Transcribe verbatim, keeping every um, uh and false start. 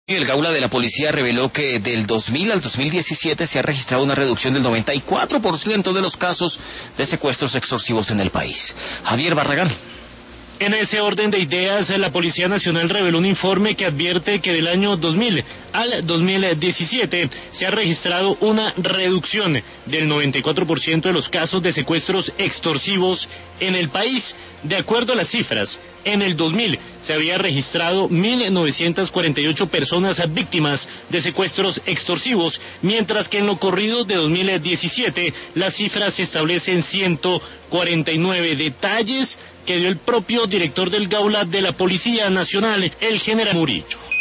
El Gaula de la Policía reveló que del dos mil al dos mil diecisiete se ha registrado una reducción del noventa y cuatro por ciento de los casos de secuestros extorsivos en el país. Javier Barragán. En ese orden de ideas, la Policía Nacional reveló un informe que advierte que del año dos mil al dos mil diecisiete se ha registrado una reducción del noventa y cuatro por ciento de los casos de secuestros extorsivos en el país. De acuerdo a las cifras, en el dos mil se había registrado mil novecientas cuarenta y ocho personas víctimas de secuestros extorsivos, mientras que en lo corrido de dos mil diecisiete las cifras se establecen ciento cuarenta y nueve. Detalles que dio el propio director del Gaula de la Policía Nacional, el general Murillo.